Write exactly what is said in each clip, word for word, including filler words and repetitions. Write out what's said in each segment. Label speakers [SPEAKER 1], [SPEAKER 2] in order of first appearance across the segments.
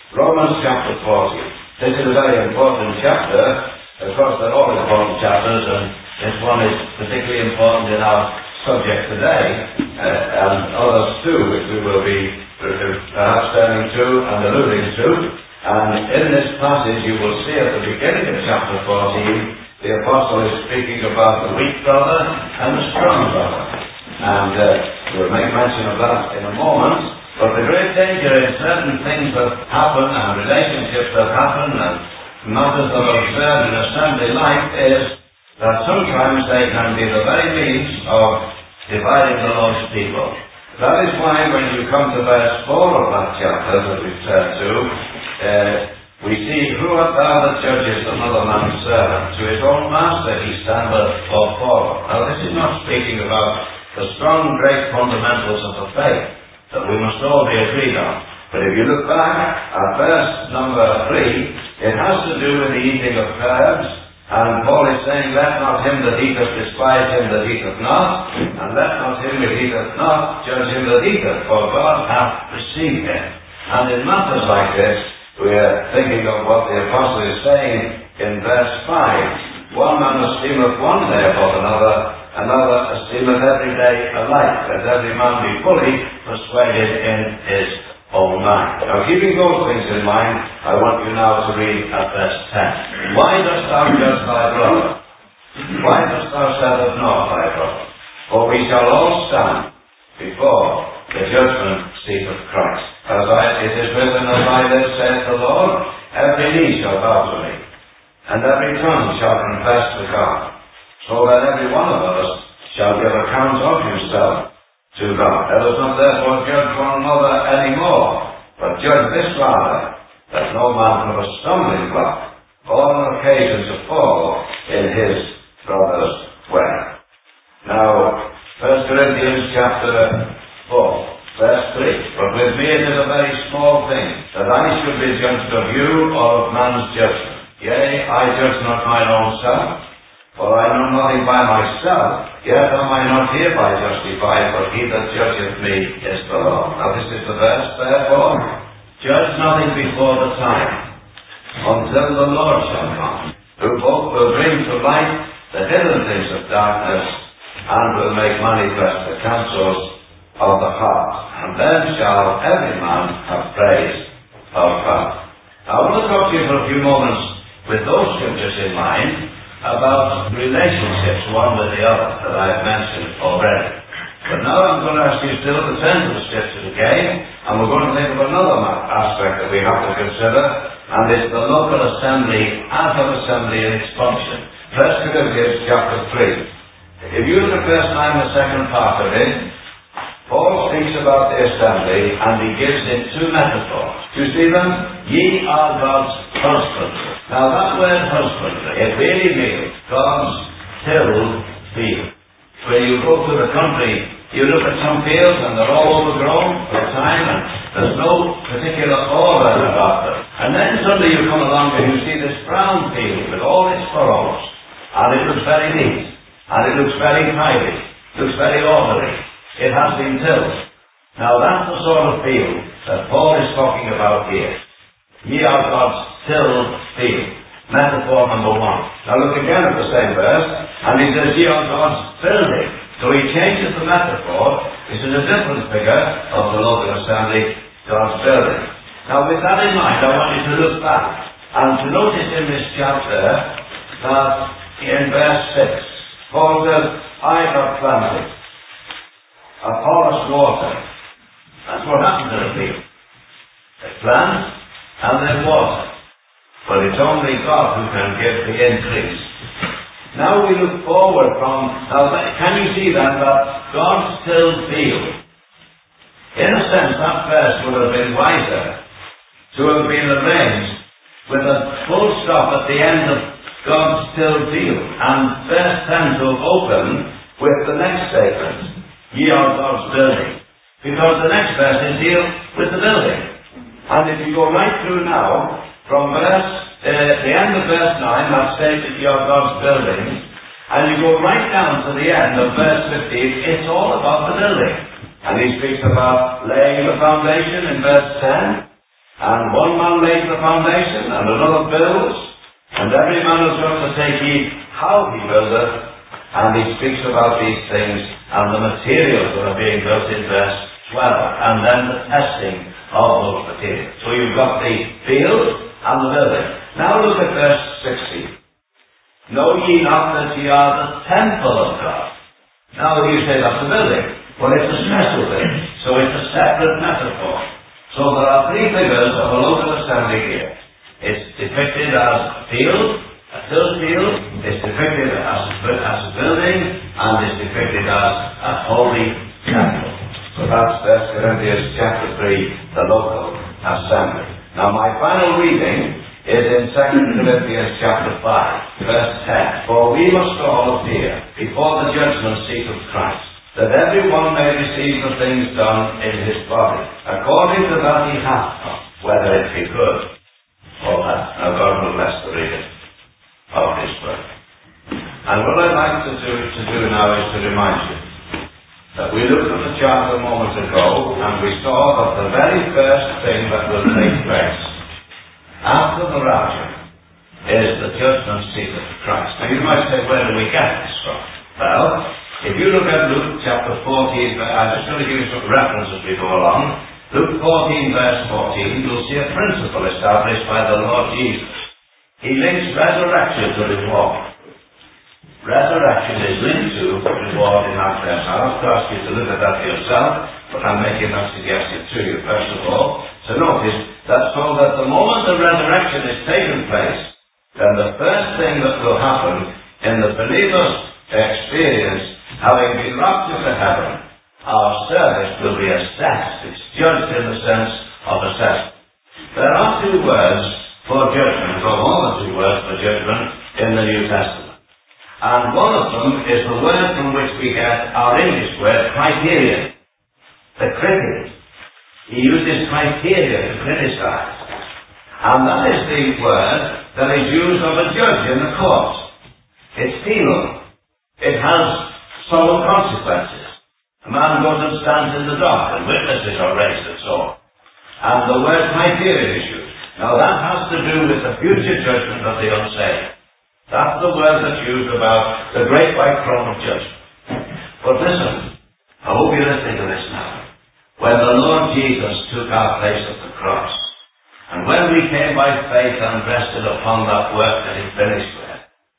[SPEAKER 1] Romans chapter forty. This is a very important chapter. Of course, they're all important chapters, and this one is particularly important in our subject today, uh, and others too, which we will be perhaps turning to and alluding to. And in this passage, you will see at the beginning of chapter fourteen, the Apostle is speaking about the weak brother and the strong brother. And uh, we'll make mention of that in a moment. But the great danger in certain things that happen, and relationships that happen, and matters that are observed in assembly life is that sometimes they can be the very means of dividing the Lord's people. That is why when you come to verse four of that chapter that we've turned to, uh, we see, who art thou that judgest another man's servant? To his own master he standeth or falleth. Now this is not speaking about the strong, great fundamentals of the faith that we must all be agreed on. But if you look back at verse number three, it has to do with the eating of herbs, and Paul is saying, let not him that eateth despise him that eateth not, and let not him that eateth not judge him that eateth, for God hath received him. And in matters like this, we are thinking of what the Apostle is saying in verse five. One man esteemeth one day above another, another esteemeth every day alike. Let every man be fully persuaded in his own mind. Now, keeping those things in mind, I want you now to read at verse ten. Why dost thou judge thy brother? Why dost thou set at naught thy brother? For we shall all stand before the judgment seat of Christ. As I, it is written, as I live, saith the Lord, every knee shall bow to me, and every tongue shall confess to God. So that every one of us shall give account of himself to God. Let us not therefore judge one another any more, but judge this rather, that no man have a stumbling block, or an occasion to fall in his brother's way. Now, First Corinthians chapter four, verse three. But with me it is a very small thing, that I should be judged of you or of man's judgment. Yea, I judge not mine own self, for I know nothing by myself, yet am I not hereby justified, but he that judgeth me is the Lord. Now this is the verse, therefore, judge nothing before the time, until the Lord shall come, who both will bring to light the hidden things of darkness, and will make manifest the counsels of the heart. And then shall every man have praise of God. Now I want to talk to you for a few moments with those scriptures in mind, about relationships one with the other that I have mentioned already. But now I'm going to ask you still to turn to the scriptures again, and we're going to think of another aspect that we have to consider, and it's the local assembly, out of assembly and its function. First Corinthians chapter three. If you look at verse nine, the second part of it, Paul speaks about the assembly, and he gives it two metaphors. Do you see them? Ye are God's husbandry. Now that word husbandry, it really means God's tilled field. When you go to the country, you look at some fields and they're all overgrown for time, and there's no particular order about them. And then suddenly you come along and you see this brown field with all its furrows, and it looks very neat, and it looks very tidy, it looks very orderly. It has been tilled. Now that's the sort of field that Paul is talking about here. Ye are God's tilled field. Metaphor number one. Now look again at the same verse, and he says, ye are God's building. So he changes the metaphor. This is a different figure of the local assembly, God's building. Now with that in mind, I want you to look back and to notice in this chapter that in verse six, Paul says, I have planted, Apollos water. That's what happens in a field. They plant and they water. But it's only God who can give the increase. Now we look forward from, now can you see that, that God's tilled field? In a sense, that verse would have been wiser to have been arranged with a full stop at the end of God's tilled field, and verse ten to have opened with the next statement. Ye are God's building. Because the next verse is deal with the building. And if you go right through now, from verse, uh, the end of verse nine, that states that ye are God's building, and you go right down to the end of verse fifteen, it's all about the building. And he speaks about laying the foundation in verse ten, And one man lays the foundation, and another builds, and every man is going to take heed how he buildeth, and he speaks about these things, and the materials that are being built in verse twelve, and then the testing of those materials. So you've got the field and the building. Now look at verse sixteen. Know ye not that ye are the temple of God? Now you say that's the building, but it's a special thing, so it's a separate metaphor. So there are three figures of a local assembly here. It's depicted as a field, a tilled field, it's depicted as a, as a building, and it's depicted as a holy temple. So that's First Corinthians chapter three, the local assembly. Now my final reading is in Second Corinthians chapter five, verse ten. For we must all appear before the judgment seat of Christ, that every one may receive the things done in his body, according to that he hath done, whether it be good or bad. Now God will bless the reading of his word. And what I'd like to do, to do now is to remind you that we looked at the chart a moment ago, and we saw that the very first thing that will take place after the rapture is the judgment seat of Christ. Now you might say, where do we get this from? Well, if you look at Luke chapter fourteen, I'm just going to give you some references as we go along. Luke fourteen verse fourteen, you'll see a principle established by the Lord Jesus. He links resurrection to reward. Resurrection is linked to reward in that verse. I'll have to ask you to look at that for yourself, but I'm making that suggestion to you first of all. So notice that so that the moment the resurrection is taking place, then the first thing that will happen in the believer's experience, having been raptured to heaven, our service will be assessed. It's judged in the sense of assessment. There are two words for judgment, or more than two words for judgment in the New Testament. And one of them is the word from which we get our English word, criterion. The critic. He uses criteria to criticize. And that is the word that is used of a judge in the court. It's penal. It has solemn consequences. A man goes and stands in the dock, and witnesses are raised and so on. And the word criterion is used. Now that has to do with the future judgment of the unsaved. That's the word that's used about the great white throne of judgment. But listen, I hope you're listening to this now. When the Lord Jesus took our place at the cross, and when we came by faith and rested upon that work that he finished with,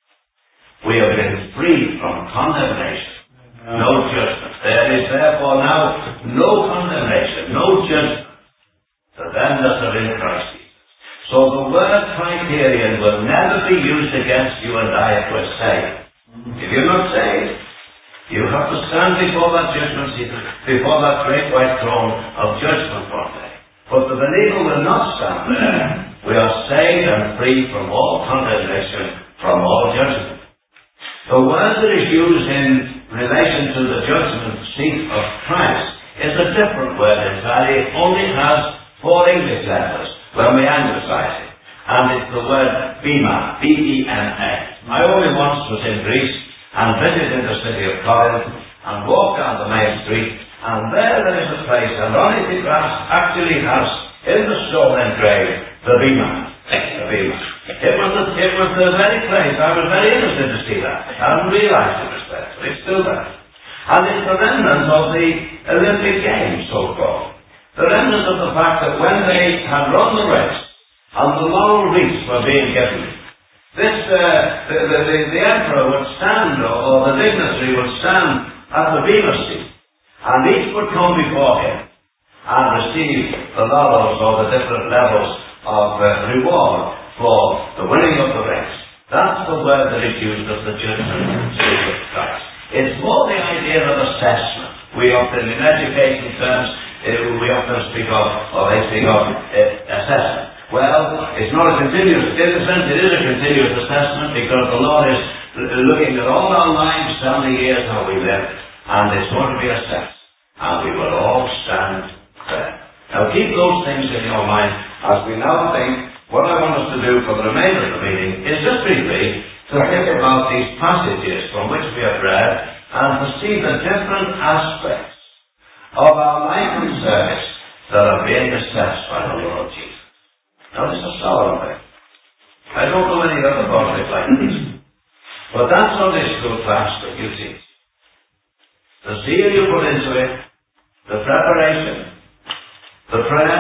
[SPEAKER 1] we have been freed from condemnation, no judgment. There is therefore now no condemnation, no judgment to them that are in Christ Jesus. So the word criterion will never be used against you and I if we're saved. If you're not saved, you have to stand before that judgment seat, before that great white throne of judgment one day. But the believer will not stand there. We are saved and free from all condemnation, from all judgment. The word that is used in relation to the judgment seat of Christ is a different word entirely. It only has four English letters when we anglicize it. And it's the word bema, B E M A. I only once was in Greece and visited the city of Corinth and walked down the main street, and there there is a place, and on it it actually has in the stone engraved the bema. The bema. It was, the, it was the very place. I was very interested to see that. I hadn't realized it was there, but it's still there. And it's the remnant of the Olympic Games, so-called. The remnant of the fact that when they had run the race and the laurel wreaths were being given, this, uh, the, the, the, the emperor would stand, or, or the dignitary would stand at the bema seat, and each would come before him and receive the laurels or the different levels of uh, reward for the winning of the race. That's the word that is used of the judgment seat of Christ. It's more the idea of assessment. We often, in education terms, Uh, we often speak of, or they speak of, uh, assessment. Well, it's not a continuous, in a sense it is a continuous assessment, because the Lord is l- looking at all our lives down the years how we live, and it's going to be assessed, and we will all stand there. Now keep those things in your mind as we now think. What I want us to do for the remainder of the meeting is just briefly to think about these passages from which we have read, and to see the different aspects of our life and service that are being assessed by the Lord Jesus. Now this is a solemn thing. I don't know any other project like this. But that Sunday school class that you teach, the zeal you put into it, the preparation, the prayer.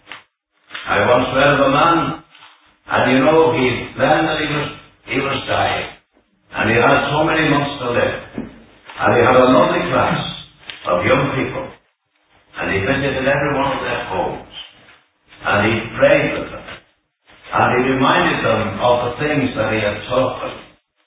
[SPEAKER 1] I once read of a man, and you know, he learned that he was, he was dying. And he had so many months to live. And he had a lovely class of young people. And he visited every one of their homes. And he prayed with them. And he reminded them of the things that he had taught them.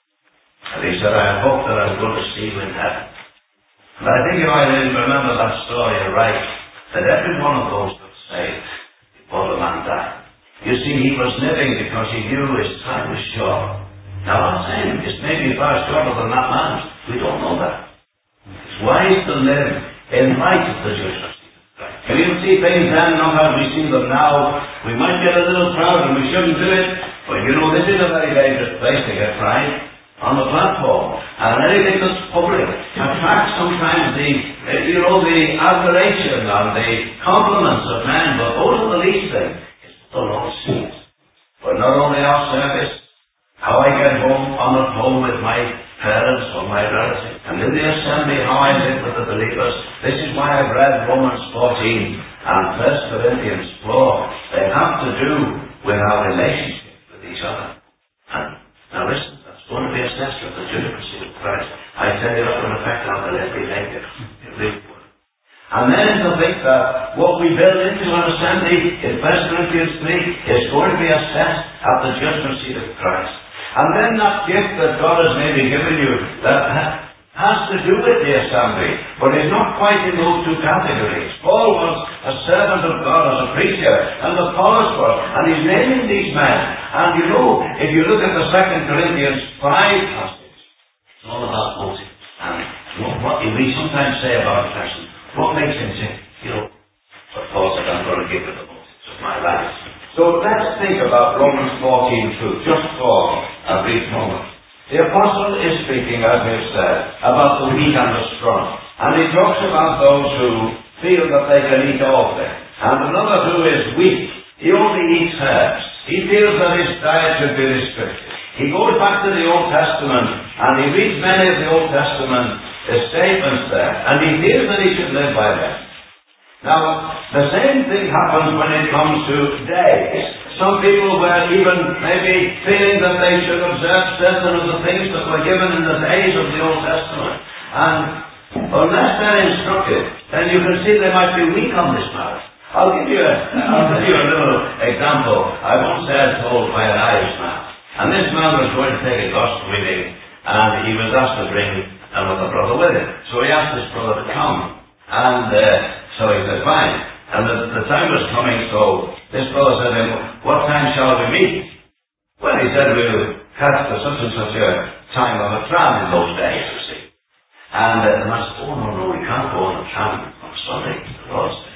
[SPEAKER 1] And he said, I hope that I'm going to see you in heaven. And I think if I really remember that story right, that every one of those was saved before the man died. You see, he was living because he knew his time was short. Now I'm saying it's maybe far shorter than that man. We don't know that. It's wise to live in light of the judgment. If you see things then, not as we see them now, we might get a little proud and we shouldn't do it. But you know, this is a very dangerous place to get pride on the platform. And anything that's public attracts sometimes the, you know, the admiration and the compliments of men. But those are the least thing. It's what the Lord sees. But not only our service, how I get home, I'm at home with my parents or my relatives, and in the assembly how I live with the believers. This is why I've read Romans fourteen and First Corinthians four. They have to do with our relationship with each other. And now listen, that's going to be assessed with the judgment seat of Christ. I tell you, that will affect our behavior. It really will. And then to think that what we build into an assembly in First Corinthians three is going to be assessed at the judgment seat of Christ. And then that gift that God has maybe given you that has to do with the assembly, but is not quite in those two categories. Paul was a servant of God as a preacher, and Apollos was, and he's naming these men. And you know, if you look at the Second Corinthians five passage, it's all about Moses. And what we sometimes say about a person, what makes him tick? You know, but Paul said, I'm going to give it the Moses of my life. So let's think about Romans fourteen two, just for a brief moment. The apostle is speaking, as we've said, about the weak and the strong. And he talks about those who feel that they can eat all things. And another who is weak, he only eats herbs. He feels that his diet should be restricted. He goes back to the Old Testament, and he reads many of the Old Testament statements there, and he feels that he should live by them. Now, the same thing happens when it comes to days. Some people were even maybe feeling that they should observe certain of the things that were given in the days of the Old Testament. And unless they're instructed, then you can see they might be weak on this matter. I'll give you a, I'll give you a little example. I once heard told by an Irishman, and this man was going to take a gospel meeting, and he was asked to bring another brother with him. So he asked this brother to come, and uh, so he said, fine. And the, the time was coming, so this brother said to him, what time shall we meet? Well, he said, we'll catch the such and such a time on the tram in those days, you see. And uh, the man said, oh, no, no, we can't go on the tram on Sunday, the Lord's Day.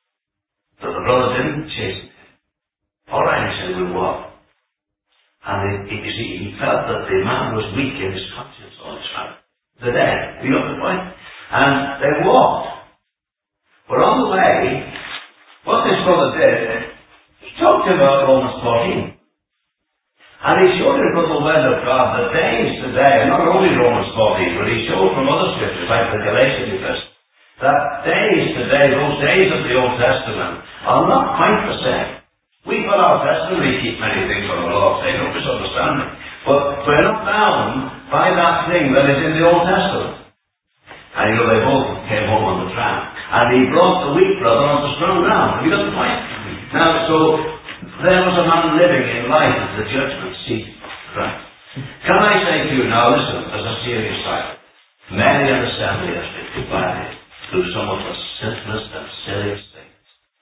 [SPEAKER 1] So the brother didn't chase him. All right, he said, we'll walk. And he, you see, he felt that the man was weak in his conscience on the tram. The day, you got the point? And they walked. But on the way, what this brother did, he talked about Romans fourteen. And he showed him from the Word of God the days today, not only Romans fourteen, but he showed from other scriptures like the Galatian epistle, that days today, those days of the Old Testament, are not quite the same. We put our Testament, we keep many things on the law, say no misunderstanding. But we're not bound by that thing that is in the Old Testament. And you know, they both came home on the tram. And he brought the weak brother on the strong ground. Have you got the point? Now, so, there was a man living in light of the judgment seat. Right. Can I say to you now, listen, as a serious side, many an assembly has been divided through some of the simplest and silliest things.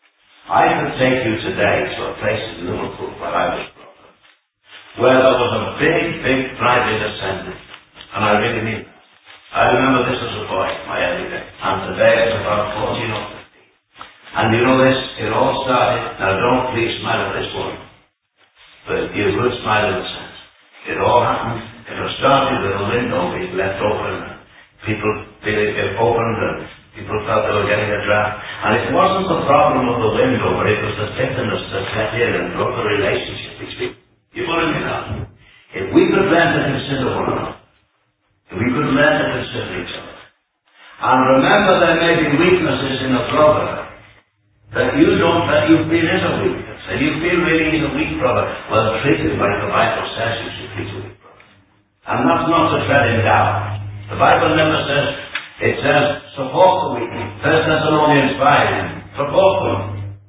[SPEAKER 1] I could take you today to a place in Liverpool where I was brought up, where there was a big, big private assembly. And I really mean that. I remember this as a boy, my early days, and today it's about fourteen or fifteen. And you know this, it all started, now don't please smile at this one, but give a good smile in the sense. It all happened, it was started with a window being left open, and people feeling it opened, and people felt they were getting a draft. And it wasn't the problem of the window, but it was the thickness that set in and broke it relationship between people. You follow me now? If we could learn to consider one another, if we could learn to consider each other, and remember there may be weaknesses in a brother that you don't, that you feel is a weakness, and you feel really he's a weak brother, well, treat him like the Bible says you should treat a weak brother. And that's not to tread him down. The Bible never says, it says, support the weak. First Thessalonians five, support them.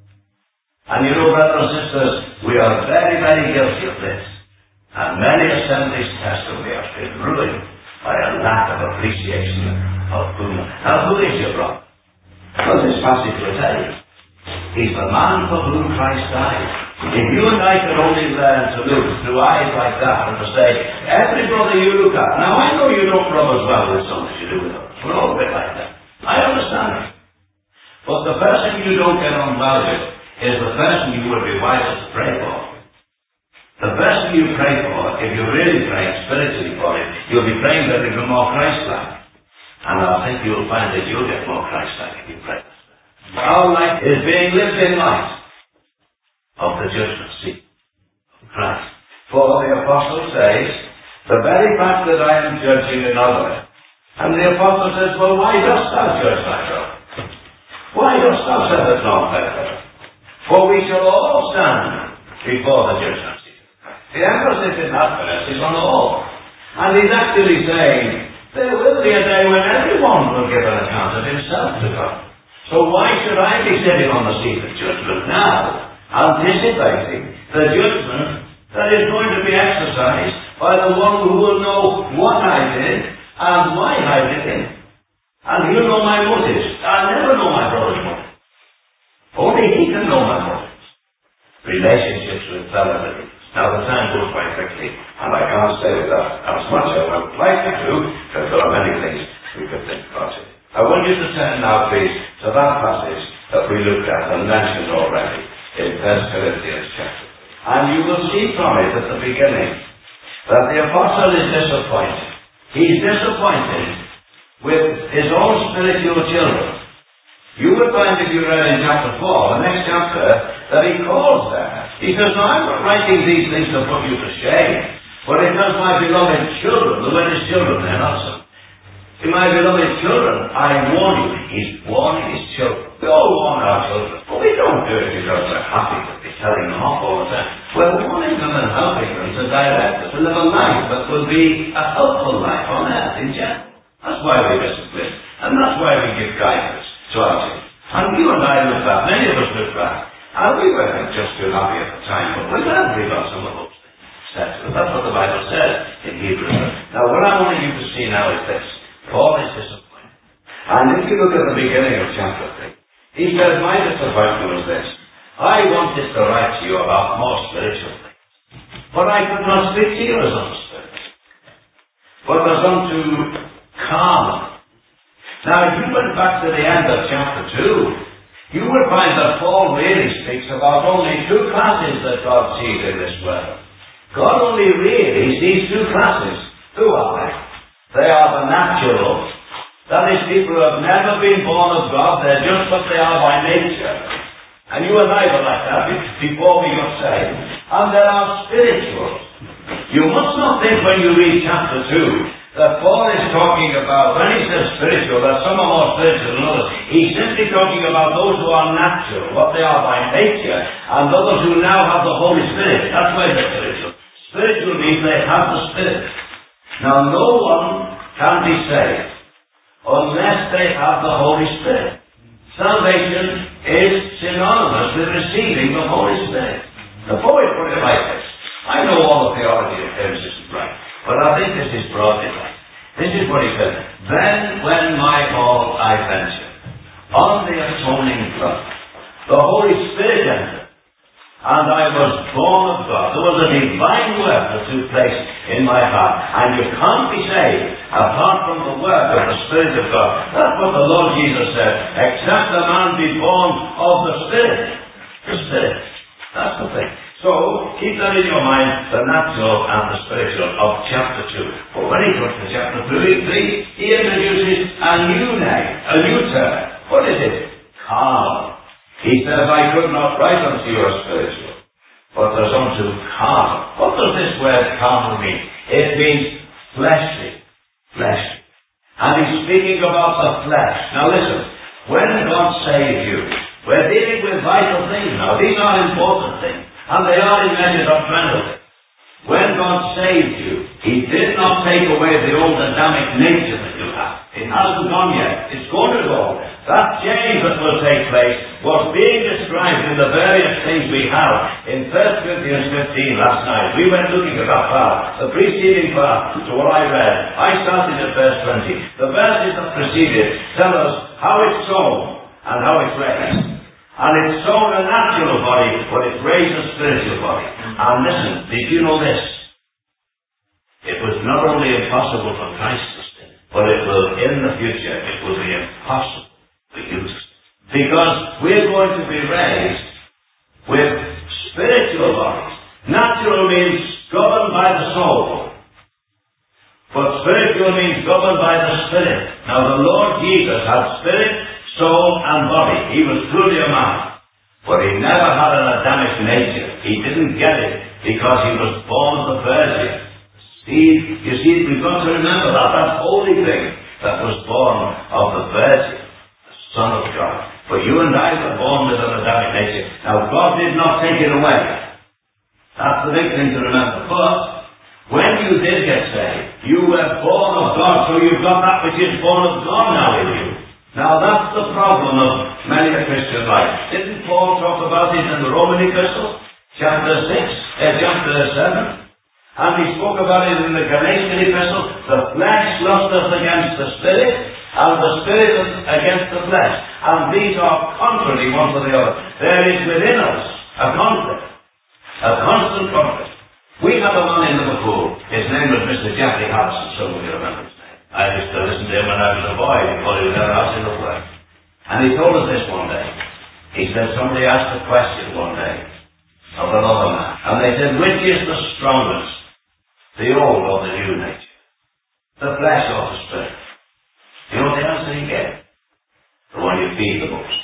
[SPEAKER 1] And you know, brothers and sisters, we are very, very guilty of this. And many assemblies test and we have been ruined by a lack of appreciation of whom. Now, who is your brother? Well, this passage will tell you. He's the man for whom Christ died. If you and I could only learn to look through eyes like that and to say, every brother you look at, now I know you don't rub as well with some as you do with others. We're all a bit like that. I understand it. But the person you don't get on well with is the person you would be wiser to pray for. The person you pray for, if you're really praying spiritually for him, you'll be praying that he'll be more Christ-like. And I think you'll find that you'll get more Christ-like if you pray. Our life is being lived in light of the judgment seat of Christ. For the apostle says, the very fact that I am judging another. And the apostle says, well, why dost thou judge thy brother? Why dost thou set it not better? For we shall all stand before the judgment seat. The emphasis in that verse is on all. And he's actually saying, there will be a day when everyone will give an account of himself to God. So why should I be sitting on the seat of judgment now, anticipating the judgment that is going to be exercised by the one who will know what I did and why I did it? And he'll know my motives. I'll never know my brother's motives. Only he can know my motives. Relationships with fellow believers. Now the time goes quite quickly, and I can't say that as much as I would like to do, because there are many things we could think about it. I want you to turn now, please, to that passage that we looked at and mentioned already in First Corinthians chapter. And you will see from it at the beginning that the apostle is disappointed. He's disappointed with his own spiritual children. You would find if you read in chapter four, the next chapter, that he calls there. He says, no, I'm not writing these things to put you to shame, but it does my beloved children. The word is children there, not some. To my beloved children, I warn you. He's warning his children. We all warn our children, but we don't do it because we're happy to be telling them off all the time. We're warning them and helping them to direct them to live a life that will be a helpful life on earth in general. That's why we discipline, and that's why we give guidance to our children. And you and I look back, many of us look back, and we weren't just too happy at the time, but we're glad we got some of those things. That's what the Bible says in Hebrews. Now, what I want you to see now is this. Paul is disappointed. And if you look at the beginning of chapter three, he says, my disappointment was this. I wanted to write to you about more spiritual things, but I could not speak to you as unto spiritual, but as unto carnal. Now, if you went back to the end of chapter two, you would find that Paul really speaks about only two classes that God sees in this world. God only really sees two classes. Who are they? They are the natural. That is, people who have never been born of God. They're just what they are by nature. And you and I were like that before we got saved. And there are spiritual. You must not think when you read chapter two that Paul is talking about, when he says spiritual, that some are more spiritual than others. He's simply talking about those who are natural, what they are by nature, and others who now have the Holy Spirit. That's why they're spiritual. Spiritual means they have the Spirit. Now, no one can be saved unless they have the Holy Spirit. Salvation is synonymous with receiving the Holy Spirit. The poet put it like this. I know all the theology of hymns isn't right, but I think this is broadly right. This is what he said. Then when my all I venture on the atoning blood, the Holy Spirit entered, and I was born of God. There was a divine work that took place in my heart. And you can't be saved apart from the work of the Spirit of God. That's what the Lord Jesus said. Except a man be born of the Spirit. The Spirit. That's the thing. So, keep that in your mind, the natural and the spiritual of chapter two. But when he comes to chapter three, he introduces a new name, a new term. What is it? Carnal. He says, I could not write unto you as spiritual, but there's unto carnal. What does this word carnal mean? It means fleshly. Fleshly. And he's speaking about the flesh. Now listen, when God saves you, we're dealing with vital things now. These are important things. And they are in measure doctrinal things. When God saved you, He did not take away the old Adamic nature that you have. It hasn't gone yet. It's going to go. That change that will take place was being described in the various things we have in First Corinthians fifteen last night. We went looking at that part, the preceding part to what I read. I started at verse twenty. The verses that preceded tell us how it's sown and how it's raised. And it's sown a natural body, but it's raised a spiritual body. And listen, did you know this? It was not only impossible for Christ to sin, but it will, in the future, it will be impossible for you to sin. Because we're going to be raised with spiritual bodies. Natural means governed by the soul. But spiritual means governed by the Spirit. Now the Lord Jesus had spirit, soul and body. He was truly a man. But he never had an Adamic nature. He didn't get it because he was born of the Virgin. See, you see, we've got to remember that. That holy thing that was born of the Virgin, the Son of God. But you and I were born with an Adamic nature. Now God did not take it away. That's the big thing to remember. But when you did get saved, you were born of God, so you've got that which is born of God now in you. Now that's the problem of many a Christian life. Didn't Paul talk about it in the Roman epistle? Chapter six, uh, chapter seven. And he spoke about it in the Galatian epistle. The flesh lusteth against the spirit, and the spirit against the flesh. And these are contrary one to the other. There is within us a conflict. A constant conflict. We have a man in Liverpool. His name was Mister Jeffrey Harrison, some of you remember his name. I used to listen to him when I was a boy, before he was ever out in the world. And he told us this one day. He said somebody asked a question one day of another man. And they said, which is the strongest? The old or the new nature? The flesh or the spirit? You know what the answer he gave? The one you feed the most.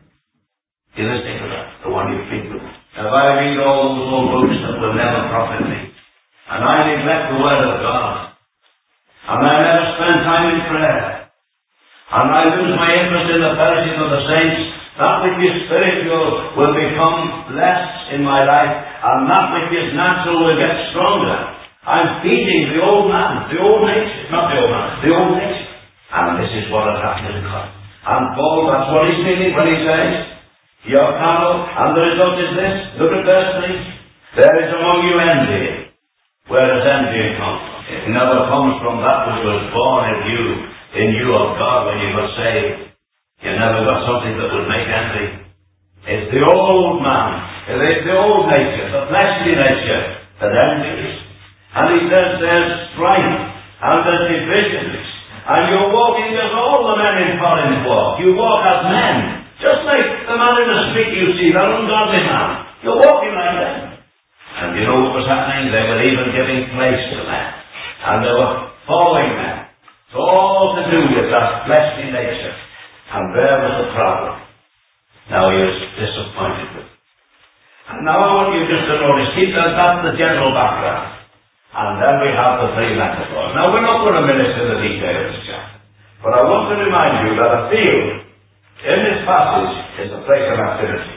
[SPEAKER 1] You listening to that? The one you feed the most. Now if I read all those old books that will never profit me, and I neglect the Word of God, and I never spend time in prayer, and I lose my interest in the fellowship of the saints, that which is spiritual will become less in my life, and that which is natural will get stronger. I'm feeding the old man, the old nature, not the old man, the old nature. And this is what has happened in Christ. And Paul, that's what he's meaning when he says, you're carnal, and the result is this. Look at verse three. There is among you envy. Where does envy come from? It never comes from that which was born in you, in you of God when you got saved. You never got something that would make envy. It's the old man. It's the old nature, the fleshly nature that envies. And he says there's strife and there's divisions. And you're walking as all the men in Corinth walk. You walk as men. Just like the man in the street you see, that ungodly man. You're walking like that. And you know what was happening? They were even giving place to men. And they were following men. It's all to do with that fleshly nature. And there was the problem. Now he was disappointed with it. And now I want you just to notice, he says that's the general background. And then we have the three metaphors. Now we're not going to minister the details of this chapter. But I want to remind you that a field in this passage is a place of activity.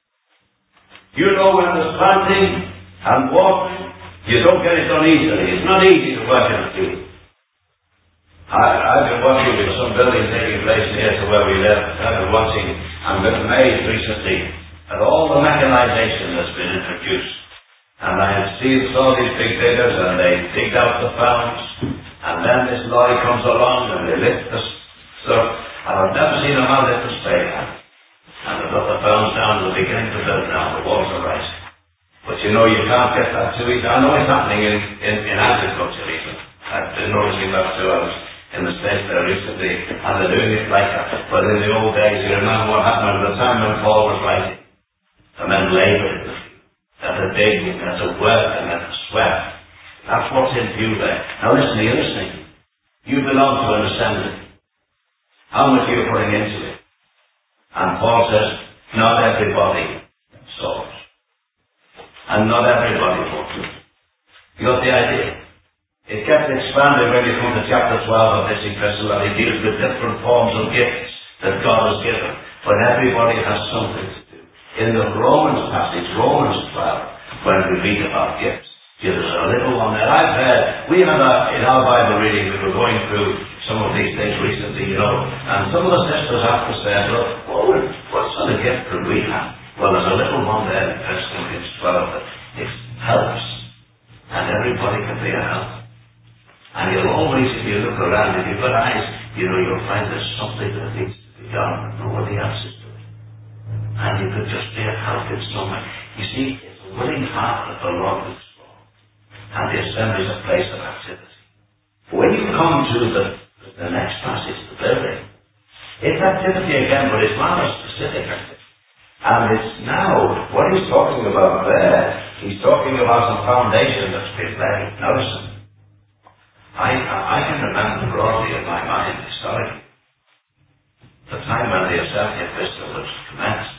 [SPEAKER 1] You know when there's planting and watering, you don't get it done easily. It's not easy to work in a field. I, I've been watching with some building taking place near to where we live. I've been watching and been amazed recently at all the mechanization that's been introduced. And I see saw these big diggers and they dig out the pounds, and then this lorry comes along and they lift the stuff. And I've never seen a man lift a spade hand. And they've got the pounds down, they're beginning to build now, the walls are rising. But you know, you can't get that too easy. I know it's happening in, in, in agriculture even. I've been noticing that too. I was in the States there recently, and they're doing it like that. But in the old days, you remember what happened at the time when Paul was writing. The men laboured in the field. That's a digging, that's a work, and that's a sweat. That's what's in view there. Now listen, you're listening. You belong to an assembly. How much are you putting into it? And Paul says, not everybody sows. and not everybody will. You got the idea? It gets expanded when you come to chapter twelve of this epistle, and it deals with different forms of gifts that God has given. But everybody has something to do. In the Romans passage, Romans twelve, when we read about gifts, there's a little one that I've heard. We had a, in our Bible reading, we were going through some of these things recently, you know, and some of the sisters after said, look, well, what sort of gift could we have? Well, there's a little one there in First Corinthians twelve that it helps, and everybody can be a help. And you'll always, if you look around, if you've got eyes, you know, you'll find there's something that needs to be done, and nobody else is doing. And you could just be a help in someone. You see, it's a willing heart that the Lord looks for. And the assembly is a place of activity. When you come to the, the next passage, the building, it's activity again, but it's not a specific activity. And it's now, what he's talking about there, he's talking about some foundation that's been laid. Notice it. I, I can remember broadly in my mind, historically, the time when the assembly of Bristol was commenced.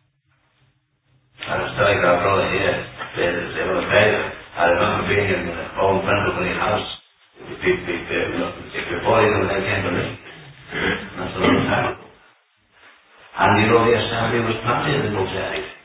[SPEAKER 1] I was telling our brother here, they, they were there. I remember being in the old Brindlebury house before even they came to me. That's a long time ago. And you know, the assembly was planted in those areas.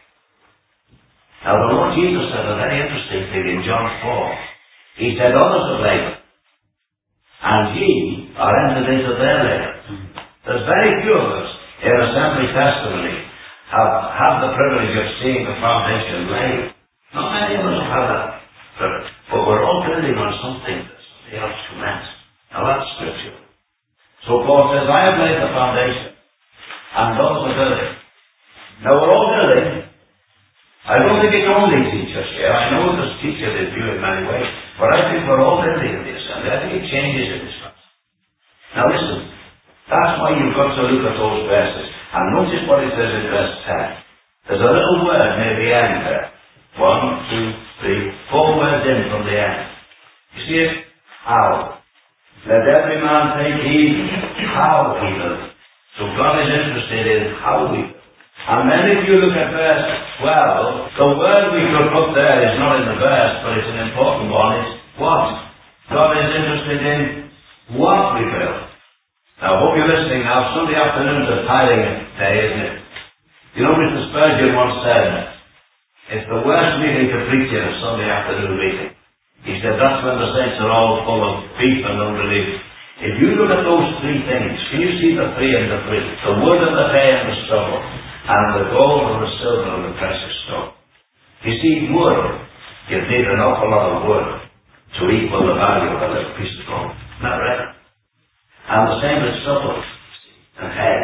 [SPEAKER 1] Now, the Lord Jesus said a very interesting thing in John four. He said, others have labored, and ye are entered into their labour. There's very few of us in assembly testimony have, have the privilege of seeing the foundation laid. Not many of us have had that privilege. But we're all building on something that somebody else commenced. Now that's scripture. So Paul says, I have laid the foundation, and those are building. Now we're all building. I don't think it's only teachers here. I know there's teachers that do it in many ways, but I think we're all building in the assembly. I think it changes in this class. Now listen, that's why you've got to look at those verses. And notice what it says in verse ten. There's a little word near the end there. One, two, three, four words in from the end. You see it? How. Let every man take heed how he builds. So God is interested in how we build. And then if you look at verse twelve, the word we could put there is not in the verse, but it's an important one. It's what? God is interested in what we build. Now, I hope you're listening now. Sunday afternoon's a tiring day, isn't it? You know, Mister Spurgeon once said, it's the worst meeting to preach in a Sunday afternoon meeting. He said that's when the saints are all full of beef and unbelief. If you look at those three things, can you see the three and the three? The wood and the hay and the stubble, and the gold and the silver and the precious stone. You see, wood, you need an awful lot of wood to equal the value of a little piece of gold. Isn't that right? And the same with stubble and hay.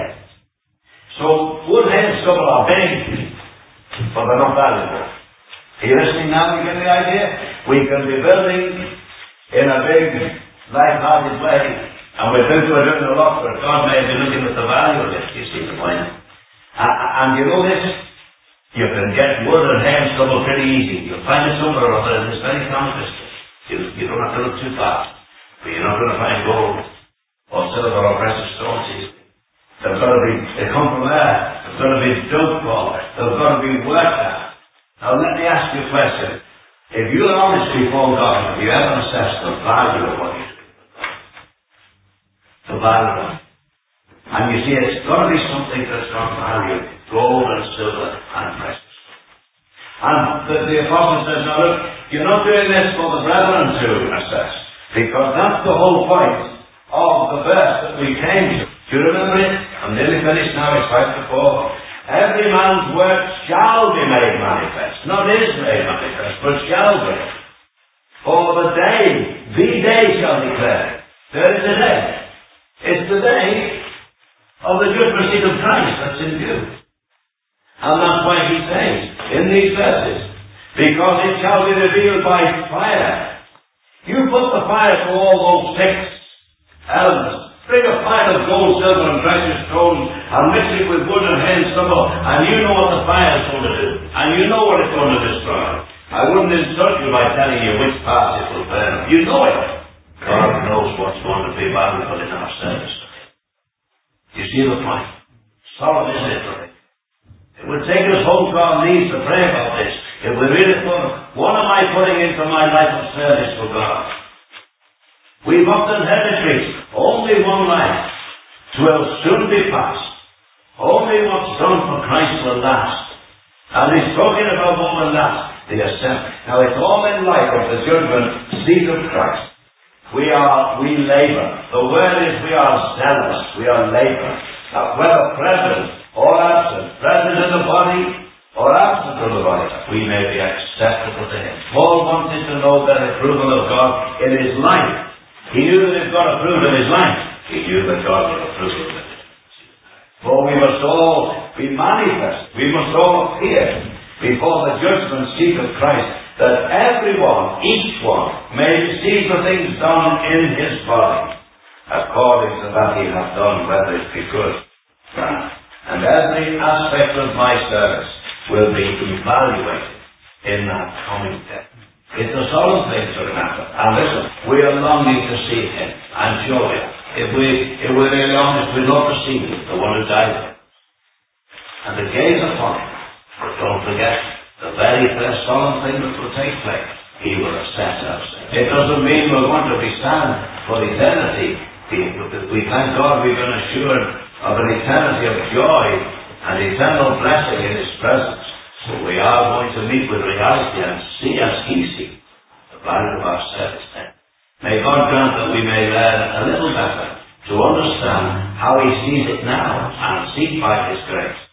[SPEAKER 1] So, wood, hay, and stubble are big, but they're not valuable. Are you listening now? You get the idea? We can be building in a big, light-hearted way, and we think we're doing a lot, but God may be looking at the value of it. You see the point? Uh, and you know this? You can get wood and hay and stubble pretty easy. You'll find it somewhere or other in this very counter. You, you don't have to look too far. But you're not going to find gold or silver or precious stones. They've got to be, they come from there. They've got to be dug for. They've got to be worked at. Now let me ask you a question. If you're honest before God, have you ever assessed the value of what you do? The value of it. And you see, it's got to be something that's got value. Gold and silver and precious. And the, the apostle says, now look, you're not doing this for the brethren to assess. Because that's the whole point of the verse that we came to. Do you remember it? I'm nearly finished now, it's right before. Every man's work shall be made manifest. Not is made manifest, but shall be. For the day, the day shall declare. There is a day. It's the day of the judgment seat of Christ that's in view. And that's why he says in these verses, because it shall be revealed by fire. You put the fire to all those six elements. Bring a fire of gold, silver, and precious stones, and mix it with wood and hay and stubble, and you know what the fire is going to do, and you know what it's going to destroy. I wouldn't insult you by telling you which parts it will burn. You know it. God knows what's going to be valuable in our service. You see the point? Solemn, isn't it? It would take us home to our knees to pray about this. If we really thought, what am I putting into my life of service for God? We've often heard it preached, only one life, 'twill soon be past. Only what's done for Christ will last. And he's talking about what will last, the assembly. Now it's all in light of the judgment seat of Christ. We are, we labour. The word is we are zealous, we are labour. Now, whether present or absent, present in the body or absent from the body, we may be acceptable to him. Paul wanted to know the approval of God in his life. He knew that if God approved of his life, he knew that God would approve of it. For we must all be manifest. We must all appear before the judgment seat of Christ, that everyone, each one, may receive the things done in his body, according to that he hath done, whether it be good. And every aspect of my service will be evaluated in that coming day. It's a solemn thing to remember. And listen, we are longing to see him. I'm sure we are. If, we, if we're really honest, we'd love to see him, the one who died for us. And to gaze upon him. But don't forget, the very first solemn thing that will take place, he will assess us. It doesn't mean we're going to be stand for eternity. We thank God we've been assured of an eternity of joy and eternal blessing in his presence. So we are going to meet with reality and see as he sees the value of our service then. May God grant that we may learn a little better to understand how he sees it now and seek by his grace